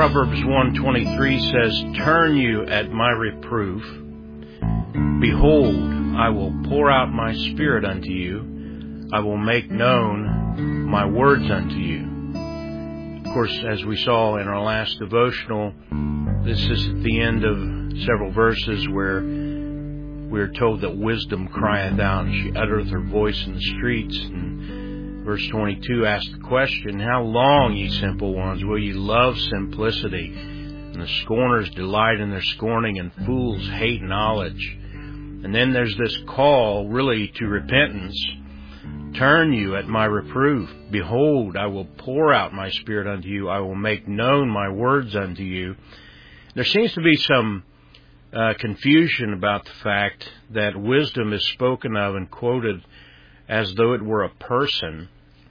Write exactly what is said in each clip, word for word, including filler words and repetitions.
Proverbs one twenty-three says, "Turn you at my reproof. Behold, I will pour out my spirit unto you. I will make known my words unto you." Of course, as we saw in our last devotional, this is at the end of several verses where we are told that wisdom crieth out, and she uttereth her voice in the streets. And verse twenty-two asks the question, "How long, ye simple ones, will ye love simplicity? And the scorners delight in their scorning, and fools hate knowledge." And then there's this call really to repentance. "Turn you at my reproof. Behold, I will pour out my spirit unto you. I will make known my words unto you." There seems to be some uh, confusion about the fact that wisdom is spoken of and quoted as though it were a person.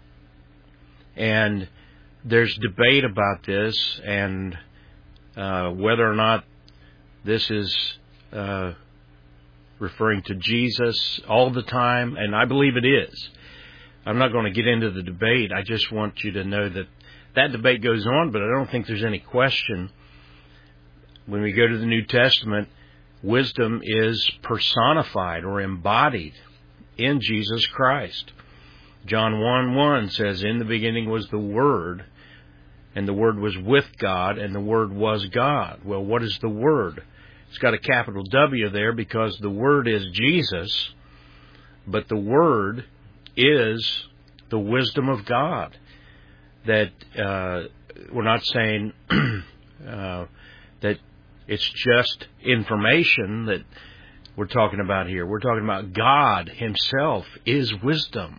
And there's debate about this and uh, whether or not this is uh, referring to Jesus all the time, and I believe it is. I'm not going to get into the debate. I just want you to know that that debate goes on, but I don't think there's any question. When we go to the New Testament, wisdom is personified or embodied in Jesus Christ. John one one says, "In the beginning was the Word, and the Word was with God, and the Word was God." Well, what is the Word? It's got a capital W there because the Word is Jesus, but the Word is the wisdom of God. That uh, we're not saying uh, that it's just information that we're talking about here. We're talking about God Himself is wisdom.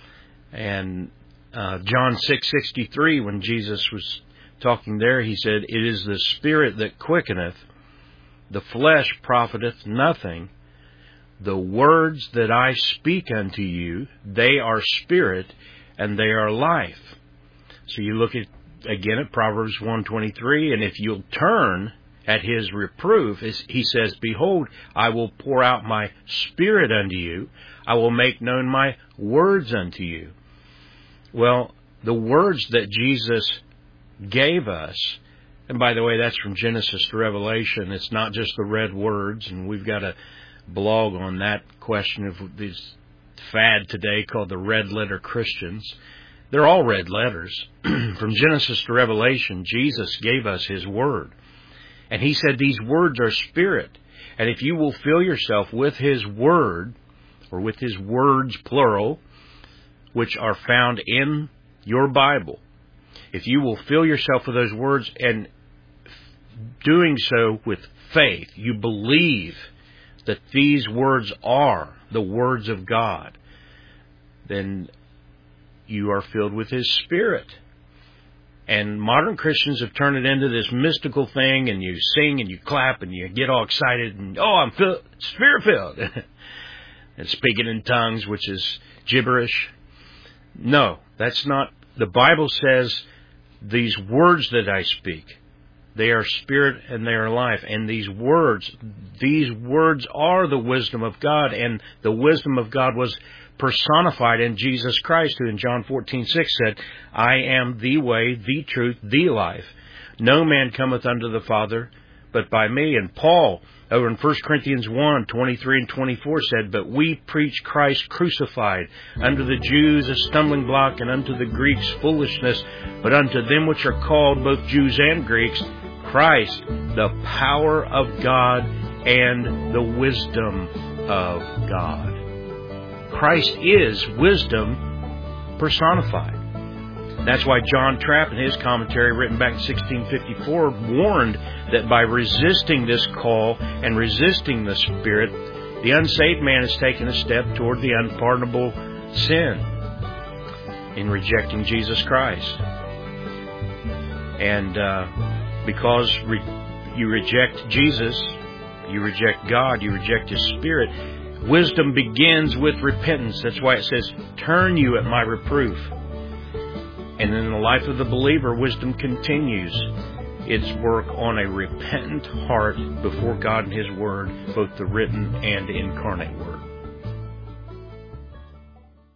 And uh, John six sixty-three, when Jesus was talking there, He said, "It is the Spirit that quickeneth, the flesh profiteth nothing. The words that I speak unto you, they are spirit and they are life." So you look at again at Proverbs one twenty-three, and if you'll turn at His reproof, He says, "Behold, I will pour out my spirit unto you. I will make known my words unto you." Well, the words that Jesus gave us, and by the way, that's from Genesis to Revelation. It's not just the red words, and we've got a blog on that question of this fad today called the red letter Christians. They're all red letters. From Genesis to Revelation, Jesus gave us His Word. And He said these words are spirit. And if you will fill yourself with His Word, or with His words, plural, which are found in your Bible, if you will fill yourself with those words, and doing so with faith, you believe that these words are the words of God, then you are filled with His Spirit. And modern Christians have turned it into this mystical thing, and you sing and you clap and you get all excited and, oh, I'm filled, Spirit-filled. And speaking in tongues, which is gibberish. No, that's not. The Bible says these words that I speak, they are spirit and they are life. And these words, these words are the wisdom of God. And the wisdom of God was personified in Jesus Christ, who in John fourteen six said, "I am the way, the truth, the life. No man cometh unto the Father but by me." And Paul, over in First Corinthians one twenty-three and twenty-four said, "But we preach Christ crucified, unto the Jews a stumbling block, and unto the Greeks foolishness, but unto them which are called, both Jews and Greeks, Christ, the power of God and the wisdom of God." Christ is wisdom personified. That's why John Trapp, in his commentary written back in sixteen fifty-four, warned that by resisting this call and resisting the Spirit, the unsaved man has taken a step toward the unpardonable sin in rejecting Jesus Christ. And uh, because re- you reject Jesus, you reject God, you reject His Spirit, wisdom begins with repentance. That's why it says, "Turn you at my reproof." And in the life of the believer, wisdom continues its work on a repentant heart before God and His Word, both the written and incarnate Word.